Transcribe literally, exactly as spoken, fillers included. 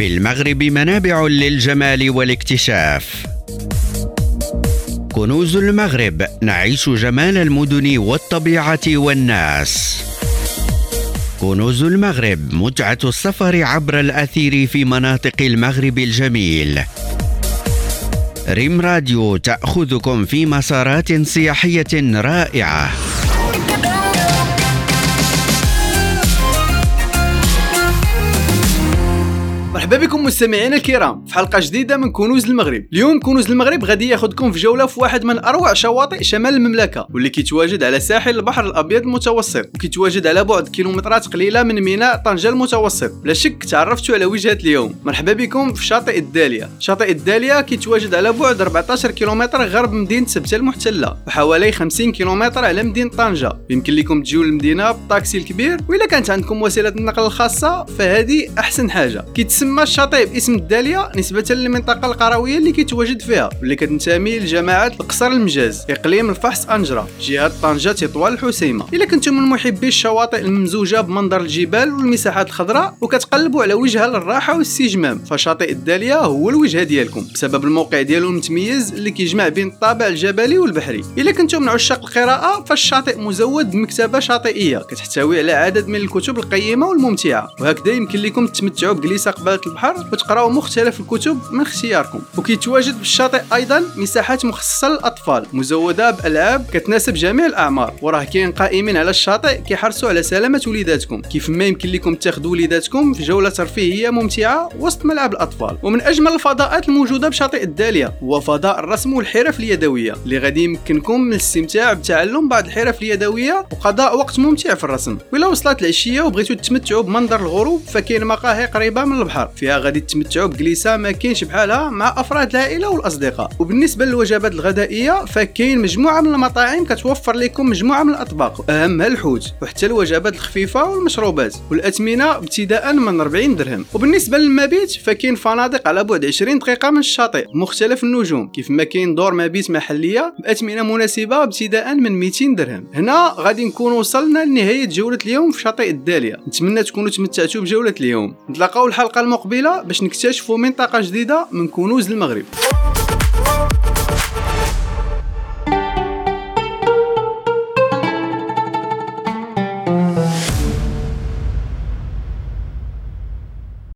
في المغرب منابع للجمال والاكتشاف. كنوز المغرب، نعيش جمال المدن والطبيعة والناس. كنوز المغرب، متعة السفر عبر الأثير في مناطق المغرب الجميل. ريم راديو تأخذكم في مسارات سياحية رائعة. مرحبا بكم مستمعينا الكرام في حلقه جديده من كنوز المغرب. اليوم كنوز المغرب غادي ياخذكم في جوله في واحد من اروع شواطئ شمال المملكه، واللي كيتواجد على ساحل البحر الابيض المتوسط، وكيتواجد على بعد كيلومترات قليله من ميناء طنجة المتوسط. بلا شك تعرفتوا على وجهه اليوم. مرحبا بكم في شاطئ الداليه. شاطئ الداليه كيتواجد على بعد أربعطاش كيلومتر غرب مدينه سبته المحتله، وحوالي خمسين كيلومتر على مدينه طنجة. يمكن لكم تجيو للمدينه بالطاكسي الكبير، واذا كانت عندكم وسيله النقل الخاصه فهذه احسن حاجه. كيتسمى الشاطئ باسم الداليه نسبه للمنطقه القرويه اللي كيتواجد فيها، واللي كتنتمي لجماعه القصر المجاز، اقليم الفحص انجره، جهه طنجة تطوال الحسيمه. الا كنتم من محبي الشواطئ الممزوجه بمنظر الجبال والمساحات الخضراء وكتقلبوا على وجهه للراحه والاستجمام، فشاطئ الداليه هو الوجهه ديالكم بسبب الموقع ديالو المتميز اللي كيجمع بين الطابع الجبلي والبحري. الا كنتم من عشاق القراءه فالشاطئ مزود بمكتبه شاطئيه كتحتوي على عدد من الكتب القيمه والممتعه، وهكذا يمكن لكم تتمتعوا بجلسه قباله البحر وتقراو مختلف الكتب من اختياركم. وكيتواجد بالشاطئ ايضا مساحات مخصصه للاطفال مزوده بالعاب كتناسب جميع الاعمار، وراه كاين قائمين على الشاطئ كيحرصوا على سلامه وليداتكم، كيف ما يمكن لكم تاخذوا وليداتكم في جوله ترفيهيه ممتعه وسط ملعب الاطفال. ومن اجمل الفضاءات الموجوده بشاطئ الداليه هو فضاء الرسم والحرف اليدويه، اللي غادي يمكنكم من الاستمتاع بتعلم بعض الحرف اليدويه وقضاء وقت ممتع في الرسم. وإلا وصلت العشيه وبغيتوا تتمتعوا بمنظر الغروب فكاين مقاهي قريبه من البحر فيها غادي تتمتعوا بجلسه ما كاينش بحالها مع افراد العائله والاصدقاء. وبالنسبه للوجبات الغدائيه فكاين مجموعه من المطاعم كتوفر لكم مجموعه من الاطباق اهمها الحوت، وحتى الوجبات الخفيفه والمشروبات والاثمنه ابتداء من أربعين درهم. وبالنسبه للمبيت فكاين فنادق على بعد عشرين دقيقه من الشاطئ مختلف النجوم، كيف ما كاين دور مبيت محليه باثمنه مناسبه ابتداء من مئتين درهم. هنا غادي نكون وصلنا لنهايه جوله اليوم في شاطئ الداليه. نتمنى تكونوا تمتعتوا بجوله اليوم. نتلاقاو الحلقه المقبله باش نكتشفوا منطقة جديدة من كنوز المغرب.